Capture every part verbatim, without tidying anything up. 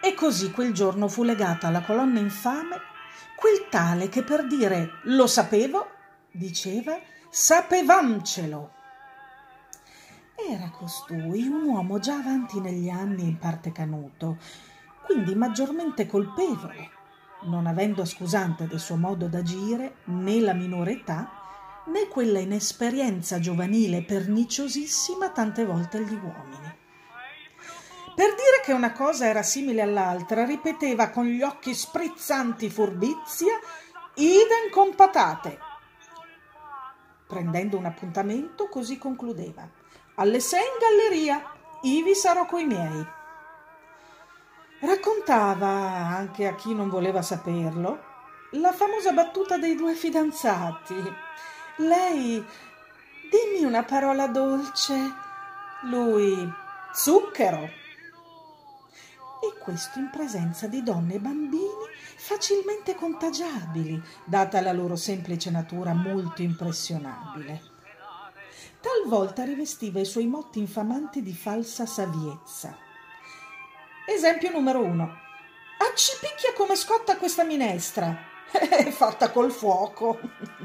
E così quel giorno fu legata alla colonna infame quel tale che per dire lo sapevo diceva sapevamcelo. Era costui un uomo già avanti negli anni e in parte canuto, quindi maggiormente colpevole, non avendo scusante del suo modo d'agire né la minore età né quella inesperienza giovanile perniciosissima tante volte agli uomini. Per dire che una cosa era simile all'altra, ripeteva con gli occhi sprizzanti furbizia, idem con patate. Prendendo un appuntamento, così concludeva: alle sei in galleria, ivi sarò coi miei. Raccontava, anche a chi non voleva saperlo, la famosa battuta dei due fidanzati. Lei, dimmi una parola dolce. Lui, zucchero. E questo in presenza di donne e bambini facilmente contagiabili, data la loro semplice natura molto impressionabile. Talvolta rivestiva i suoi motti infamanti di falsa saviezza. Esempio numero uno. Accipicchia come scotta questa minestra. È fatta col fuoco.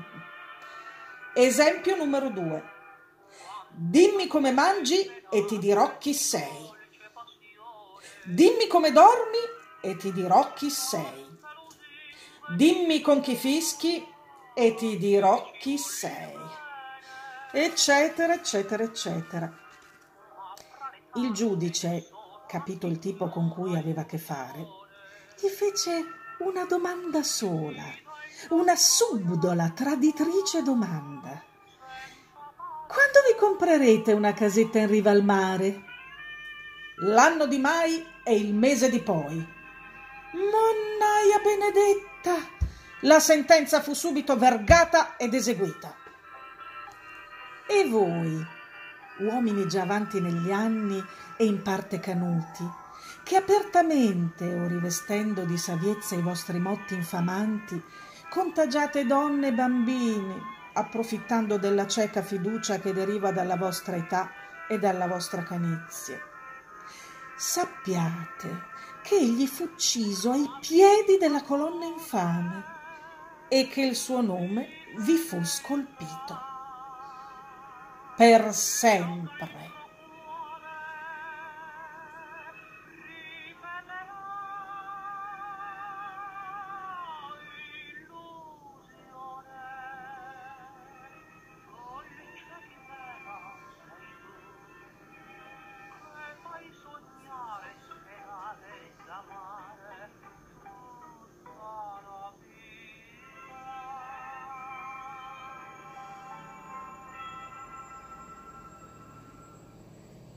Esempio numero due. Dimmi come mangi e ti dirò chi sei. Dimmi come dormi e ti dirò chi sei. Dimmi con chi fischi e ti dirò chi sei. Eccetera, eccetera, eccetera. Il giudice, capito il tipo con cui aveva a che fare, gli fece una domanda sola, una subdola, traditrice domanda. Quando vi comprerete una casetta in riva al mare? L'anno di mai e il mese di poi. Monnaia benedetta! La sentenza fu subito vergata ed eseguita. E voi, uomini già avanti negli anni e in parte canuti, che apertamente o rivestendo di saviezza i vostri motti infamanti, contagiate donne e bambini, approfittando della cieca fiducia che deriva dalla vostra età e dalla vostra canizia. Sappiate che egli fu ucciso ai piedi della colonna infame e che il suo nome vi fu scolpito per sempre.